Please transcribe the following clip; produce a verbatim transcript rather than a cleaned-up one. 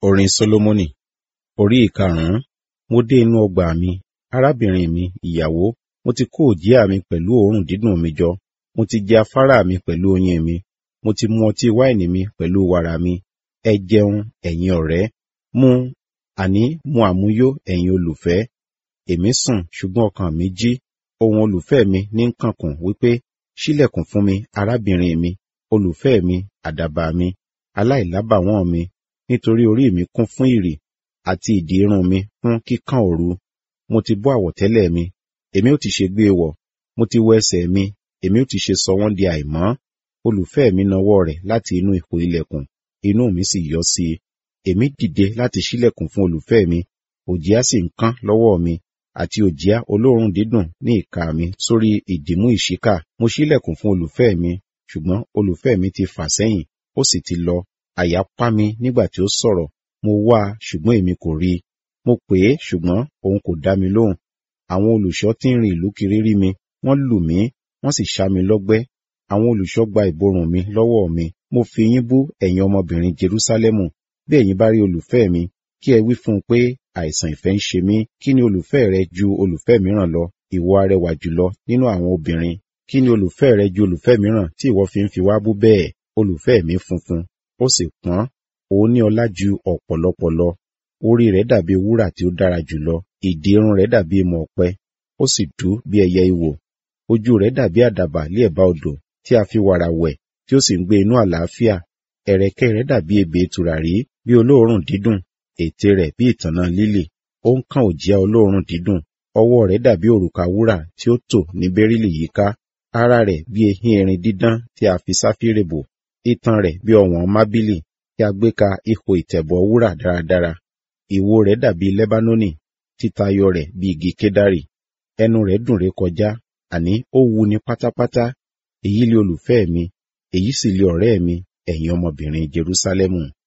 Orin Sólómọ́nì, orí ìkarùn-ún. Mo dé inú ọgbà mi, arábìnrin mi, ìyàwó, mo ti kó òjìá mi pẹ̀lú òórùn dídùn mi jọ, mo ti jẹ afárá mi pẹ̀lú oyin mi, mo ti mu ọtí wáìnì mi pẹ̀lú wàrà mi. Ẹ jẹun, ẹ̀yin ọ̀rẹ́, mu, àní mu àmuyó, ẹ̀yin olùfẹ́. Èmi sùn, ṣùgbọ́n ọkàn mi jí, ohùn olùfẹ́ mi ní ń kànkùn wípé, ṣílẹ̀kùn fún mi, arábìnrin mi, olùfẹ́ mi, àdàbà mi, aláìlábàwọ́n mi, nítorí orí mi kún fún ìrì, àti ìdì irun mi fún kíkàn òru. Mo ti bọ́ àwọ̀tẹ́lẹ̀ mi, èmi ó ti ṣe gbé wọ̀, mo ti wọ ẹsẹ̀ mi, èmi ó ti ṣe sọ wọ́n di àìmọ́. Olùfẹ́ mi nawọ́ rẹ̀ láti inú ihò ilẹ̀kùn, inú mi sì yọ́ sí i. Èmi dìde láti ṣílẹ̀kùn fún olùfẹ́ mi, òjìá sì ń kán lọ́wọ́ mi, àti òjìá olóòórùn dídùn ní ìka mi sórí ìdìmú ìṣíkà. Mo ṣílẹ̀kùn fún olùfẹ́ mi, ṣùgbọ́n olùfẹ́ mi ti fà sẹ́yìn, ó sì ti lọ. Àyà pá mi nígbà tí ó sọ̀rọ̀, mo wá a, ṣùgbọ́n èmi kò rí i. Mo pè é, ṣùgbọ́n òun kò dá mi lóhùn. Àwọn olùṣọ́ tí ń rin ìlú kiri rí mi, wọ́n lù mí, wọ́n sì ṣá mi lọ́gbẹ́. Àwọn olùṣọ́ gba ìborùn mi lọ́wọ́ mi. Mo fi yín bú, ẹ̀yin ọmọbìnrin Jerúsálẹ́mù. Bí ẹ̀yin bá rí olùfẹ́ mi, kí ẹ wí fún un pé àìsàn ìfẹ́ ń ṣe mí. Kí ni olùfẹ́ rẹ ju olùfẹ́ mìíràn lọ, ìwọ arẹwà jùlọ nínú àwọn obìnrin? Kí ni olùfẹ́ rẹ ju olùfẹ́ mìíràn tí ìwọ fi ń fi wá bú bẹ́ẹ̀? Olùfẹ́ mi funfun, ó sì pọ́n, òun ní ọlá ju ọ̀pọ̀lọpọ̀ lọ. Orí rẹ̀ dàbí wúrà tí ó dára jùlọ, ìdì irun rẹ̀ dàbí ìmọ̀ ọ̀pẹ, ó sì dú bí ẹyẹ ìwò. Ojú rẹ̀ dàbí àdàbà lé ẹ̀bá odò tí a fi wàrà wẹ̀, tí ó sì ń gbé inú àlàáfíà. Ẹ̀rẹ̀kẹ́ rẹ̀ dàbí ebè tùràrí, bí olóòórùn dídùn, ètè rẹ̀ bí ìtànná lílì, ó ń kan òjìá olóòórùn dídùn. Ọwọ́ rẹ̀ dàbí òrùka wúrà tí ó tò ní bẹ́rílì yíká. Ara rẹ̀ bí ehin erin dídán tí a fi sáfírè bò. Itan rẹ̀ bí ọ̀wọ̀n mábìlì tí a gbé ka ihò ìtẹ̀bọ̀ wúrà dáradára. Ìwo rẹ̀ dàbí Lẹ́bánónì, títayọ rẹ̀ bí igi kédárì. Ẹnu rẹ̀ dùn ré kọjá, àní ó wu ni pátápátá. Èyí lé olùfẹ́ mi, èyí sì lé ọ̀rẹ́ mi, ẹ̀yin ọmọbìnrin Jerúsálẹ́mù.